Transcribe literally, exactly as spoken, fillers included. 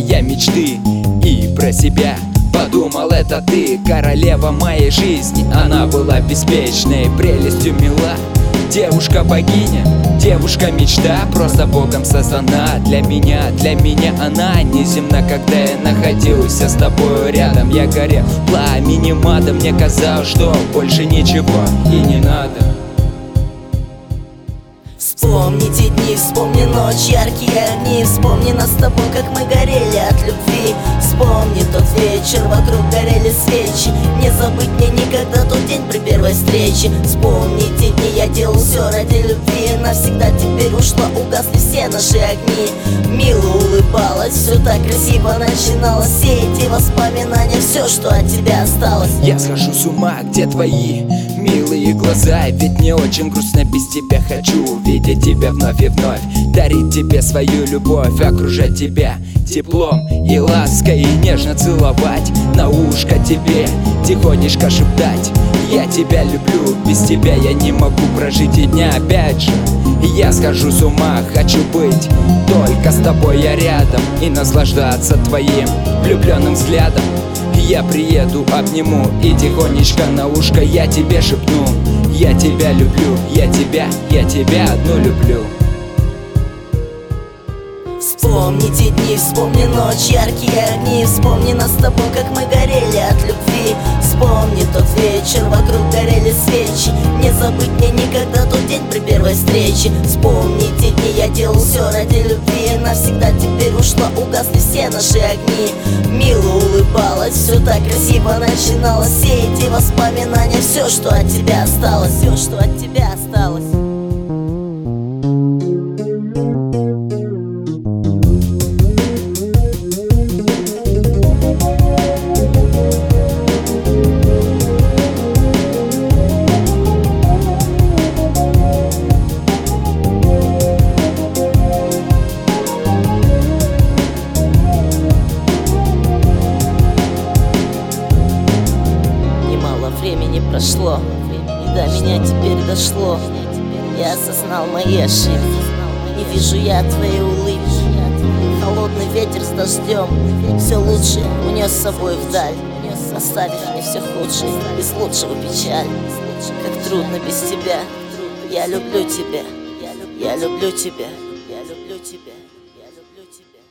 я мечты и про себя подумал, это ты, королева моей жизни. Она была беспечной, прелестью мила, девушка-богиня, девушка-мечта, просто Богом создана для меня. Для меня она неземна, когда я находился с тобою рядом. Я горел пламенем ада, мне казалось, что больше ничего и не надо. Вспомни те дни, вспомни ночь, яркие огни. Вспомни нас с тобой, как мы горели от любви. Вспомни тот вечер, вокруг горели свечи. Не забыть мне никогда тот день при первой встрече. Вспомни те дни, я делал все ради любви. Навсегда теперь ушла, угасли все наши огни. Мило улыбалась, все так красиво начиналось. Все эти воспоминания, все, что от тебя осталось. Я схожу с ума, где твои милые глаза? Ведь мне очень грустно без тебя, хочу видеть тебя вновь и вновь, дарить тебе свою любовь, окружать тебя теплом и лаской, и нежно целовать, на ушко тебе тихонечко шептать: я тебя люблю, без тебя я не могу прожить и дня. Опять же, я схожу с ума, хочу быть только с тобой я рядом и наслаждаться твоим влюбленным взглядом. Я приеду, обниму и тихонечко на ушко я тебе шепну: я тебя люблю, я тебя, я тебя одну люблю. Вспомни те дни, вспомни ночь, яркие огни. Вспомни нас с тобой, как мы горели от любви. Вспомни тот вечер, вокруг горели свечи. Не забыть мне никогда тот день при первой встрече. Вспомни те дни, я делал все ради любви. Навсегда теперь ушла, угасли все наши огни. Мило улыбалась, все так красиво начиналось. Все эти воспоминания, все, что от тебя осталось. Все, что от тебя осталось. Времени прошло, и до меня теперь дошло. Я осознал мои ошибки, не вижу я твоей улыбки. Холодный ветер с дождем все лучшее унес с собой вдаль, оставив мне все худшее, без лучшего печаль. Как трудно без тебя, я люблю тебя, я люблю тебя, я люблю тебя, я люблю тебя.